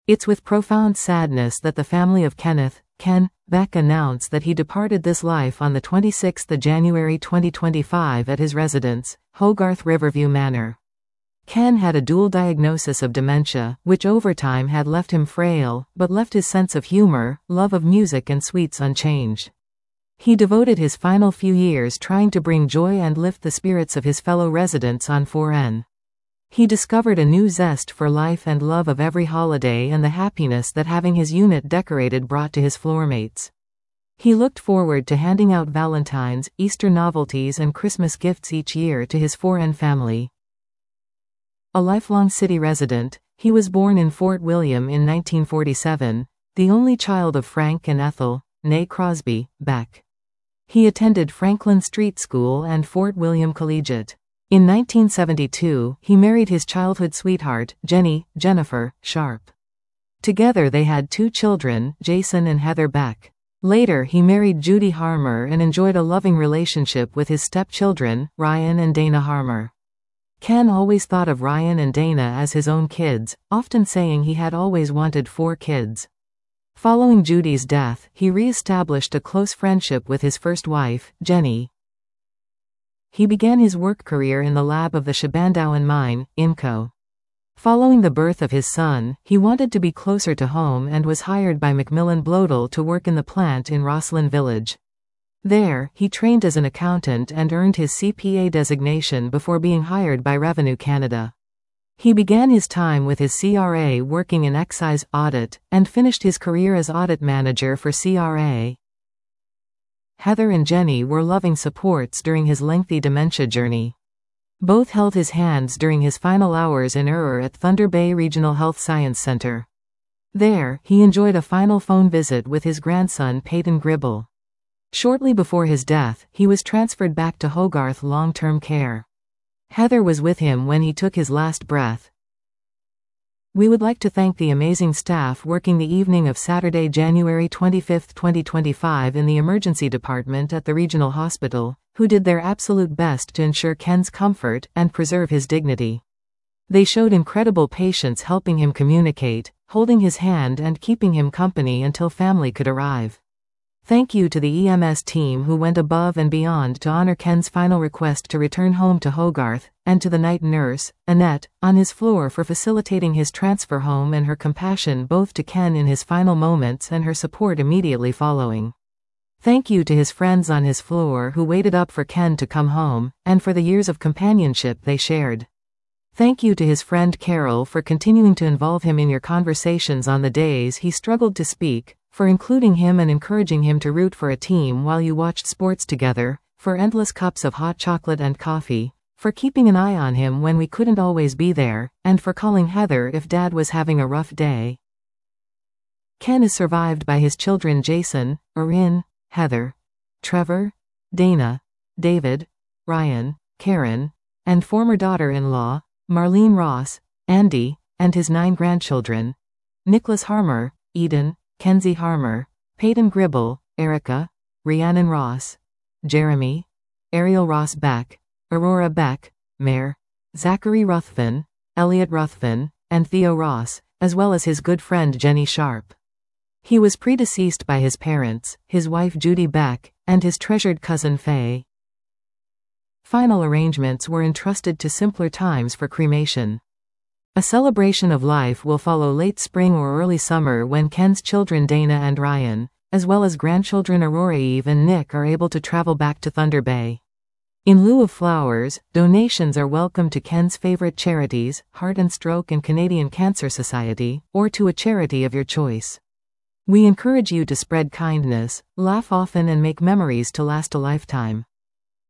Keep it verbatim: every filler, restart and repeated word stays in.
It's with profound sadness that the family of Kenneth, Ken, Beck announced that he departed this life on the twenty-sixth of January twenty twenty-five at his residence, Hogarth Riverview Manor. Ken had a dual diagnosis of dementia, which over time had left him frail, but left his sense of humor, love of music and sweets unchanged. He devoted his final few years trying to bring joy and lift the spirits of his fellow residents on four N. He discovered a new zest for life and love of every holiday and the happiness that having his unit decorated brought to his floormates. He looked forward to handing out Valentine's, Easter novelties and Christmas gifts each year to his four N family. A lifelong city resident, he was born in Fort William in nineteen forty-seven, the only child of Frank and Ethel, née Crosby, Beck. He attended Franklin Street School and Fort William Collegiate. In nineteen seventy-two, he married his childhood sweetheart, Jenny, Jennifer, Sharp. Together they had two children, Jason and Heather Beck. Later he married Judy Harmer and enjoyed a loving relationship with his stepchildren, Ryan and Dana Harmer. Ken always thought of Ryan and Dana as his own kids, often saying he had always wanted four kids. Following Judy's death, he re-established a close friendship with his first wife, Jenny. He began his work career in the lab of the Shabandowan Mine, INCO. Following the birth of his son, he wanted to be closer to home and was hired by Macmillan Bloedel to work in the plant in Rosslyn Village. There, he trained as an accountant and earned his C P A designation before being hired by Revenue Canada. He began his time with his C R A working in excise audit, and finished his career as audit manager for C R A. Heather and Jenny were loving supports during his lengthy dementia journey. Both held his hands during his final hours in Ur at Thunder Bay Regional Health Science Center. There, he enjoyed a final phone visit with his grandson Peyton Gribble. Shortly before his death, he was transferred back to Hogarth long-term care. Heather was with him when he took his last breath. We would like to thank the amazing staff working the evening of Saturday, January twenty-fifth, twenty twenty-five in the emergency department at the regional hospital, who did their absolute best to ensure Ken's comfort and preserve his dignity. They showed incredible patience helping him communicate, holding his hand and keeping him company until family could arrive. Thank you to the E M S team who went above and beyond to honor Ken's final request to return home to Hogarth, and to the night nurse, Annette, on his floor for facilitating his transfer home and her compassion both to Ken in his final moments and her support immediately following. Thank you to his friends on his floor who waited up for Ken to come home, and for the years of companionship they shared. Thank you to his friend Carol for continuing to involve him in your conversations on the days he struggled to speak, for including him and encouraging him to root for a team while you watched sports together, for endless cups of hot chocolate and coffee, for keeping an eye on him when we couldn't always be there, and for calling Heather if Dad was having a rough day. Ken is survived by his children Jason, Erin, Heather, Trevor, Dana, David, Ryan, Karen, and former daughter-in-law, Marlene Ross, Andy, and his nine grandchildren, Nicholas Harmer, Eden, Kenzie Harmer, Peyton Gribble, Erica, Rhiannon Ross, Jeremy, Ariel Ross Beck, Aurora Beck, Mare, Zachary Ruthven, Elliot Ruthven, and Theo Ross, as well as his good friend Jenny Sharp. He was predeceased by his parents, his wife Judy Beck, and his treasured cousin Faye. Final arrangements were entrusted to simpler times for cremation. A celebration of life will follow late spring or early summer when Ken's children Dana and Ryan, as well as grandchildren Aurora Eve and Nick are able to travel back to Thunder Bay. In lieu of flowers, donations are welcome to Ken's favorite charities, Heart and Stroke and Canadian Cancer Society, or to a charity of your choice. We encourage you to spread kindness, laugh often and make memories to last a lifetime.